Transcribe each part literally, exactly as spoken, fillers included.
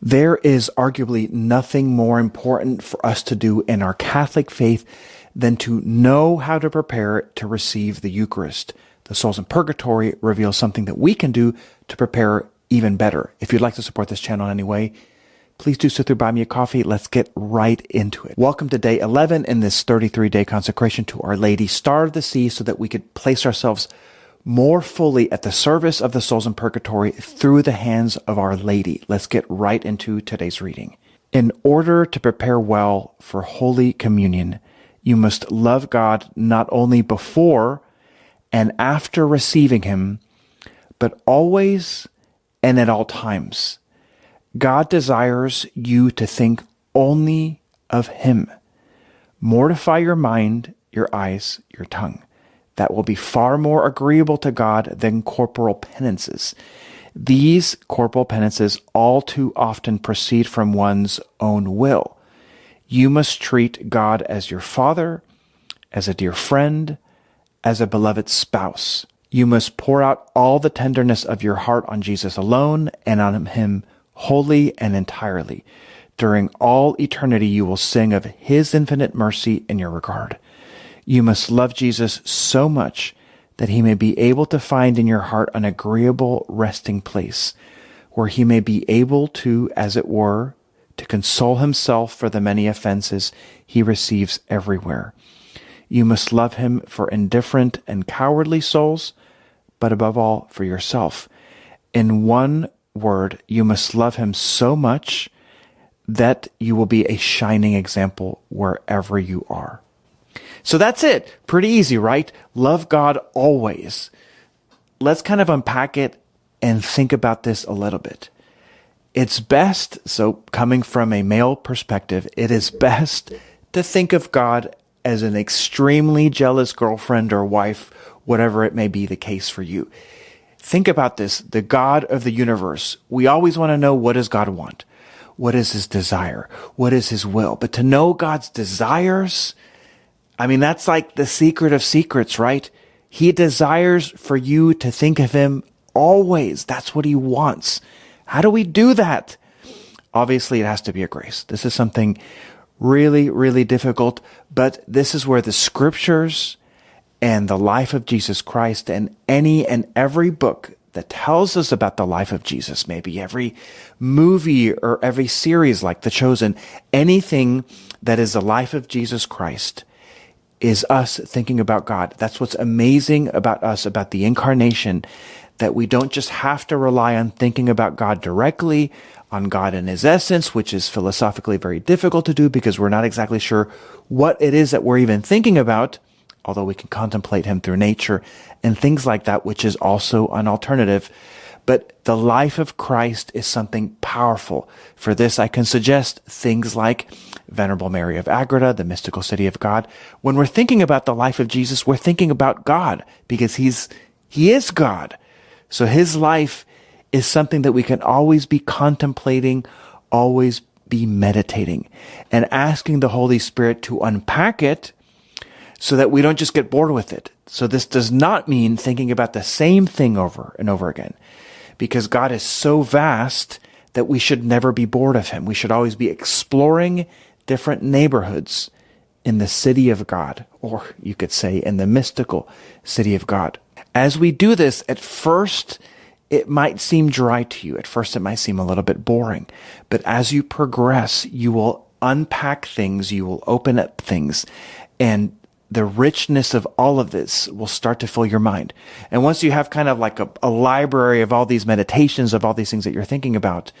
There is arguably nothing more important for us to do in our Catholic faith than to know how to prepare to receive the Eucharist. The Souls in Purgatory reveals something that we can do to prepare even better. If you'd like to support this channel in any way, please do so through Buy Me a Coffee. Let's get right into it. Welcome to day eleven in this thirty-three day consecration to Our Lady, Star of the Sea, so that we could place ourselves more fully at the service of the souls in purgatory through the hands of Our Lady. Let's get right into today's reading. In order to prepare well for Holy Communion, you must love God not only before and after receiving Him, but always and at all times. God desires you to think only of Him. Mortify your mind, your eyes, your tongue. That will be far more agreeable to God than corporal penances. These corporal penances all too often proceed from one's own will. You must treat God as your Father, as a dear friend, as a beloved spouse. You must pour out all the tenderness of your heart on Jesus alone and on Him wholly and entirely. During all eternity, you will sing of His infinite mercy in your regard. You must love Jesus so much that He may be able to find in your heart an agreeable resting place, where He may be able to, as it were, to console Himself for the many offenses He receives everywhere. You must love Him for indifferent and cowardly souls, but above all for yourself. In one word, you must love Him so much that you will be a shining example wherever you are. So that's it. Pretty easy, right? Love God always. Let's kind of unpack it and think about this a little bit. It's best, so coming from a male perspective, it is best to think of God as an extremely jealous girlfriend or wife, whatever it may be the case for you. Think about this, the God of the universe. We always want to know, what does God want? What is His desire? What is His will? But to know God's desires, I mean, that's like the secret of secrets, right? He desires for you to think of Him always. That's what He wants. How do we do that? Obviously, it has to be a grace. This is something really, really difficult, but this is where the scriptures and the life of Jesus Christ and any and every book that tells us about the life of Jesus, maybe every movie or every series like The Chosen, anything that is the life of Jesus Christ is us thinking about God. That's what's amazing about us, about the incarnation, that we don't just have to rely on thinking about God directly, on God in His essence, which is philosophically very difficult to do because we're not exactly sure what it is that we're even thinking about, although we can contemplate Him through nature and things like that, which is also an alternative. But the life of Christ is something powerful. For this, I can suggest things like Venerable Mary of Agreda, the mystical city of God. When we're thinking about the life of Jesus, we're thinking about God because He's, He is God. So His life is something that we can always be contemplating, always be meditating, and asking the Holy Spirit to unpack it so that we don't just get bored with it. So this does not mean thinking about the same thing over and over again, because God is so vast that we should never be bored of Him. We should always be exploring different neighborhoods in the city of God, or you could say in the mystical city of God. As we do this, at first, it might seem dry to you. At first, it might seem a little bit boring. But as you progress, you will unpack things, you will open up things, and the richness of all of this will start to fill your mind. And once you have kind of like a, a library of all these meditations, of all these things that you're thinking about,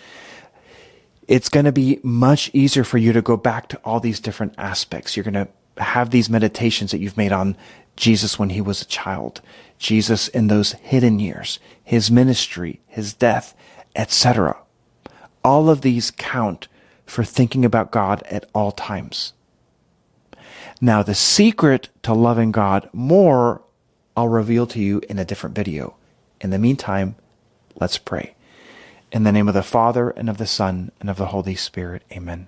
it's going to be much easier for you to go back to all these different aspects. You're going to have these meditations that you've made on Jesus when He was a child, Jesus in those hidden years, His ministry, His death, et cetera. All of these count for thinking about God at all times. Now, the secret to loving God more, I'll reveal to you in a different video. In the meantime, let's pray. In the name of the Father, and of the Son, and of the Holy Spirit. Amen.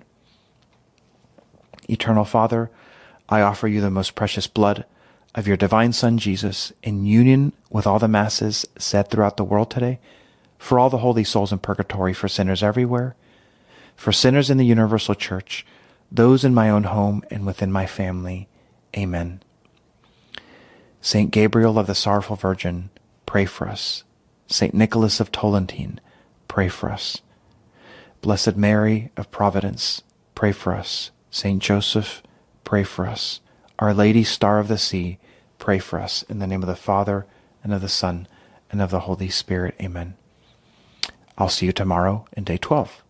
Eternal Father, I offer you the most precious blood of your divine Son, Jesus, in union with all the masses said throughout the world today, for all the holy souls in purgatory, for sinners everywhere, for sinners in the universal church, those in my own home and within my family. Amen. Saint Gabriel of the Sorrowful Virgin, pray for us. Saint Nicholas of Tolentine, pray for us. Blessed Mary of Providence, pray for us. Saint Joseph, pray for us. Our Lady, Star of the Sea, pray for us. In the name of the Father, and of the Son, and of the Holy Spirit. Amen. I'll see you tomorrow in day twelve.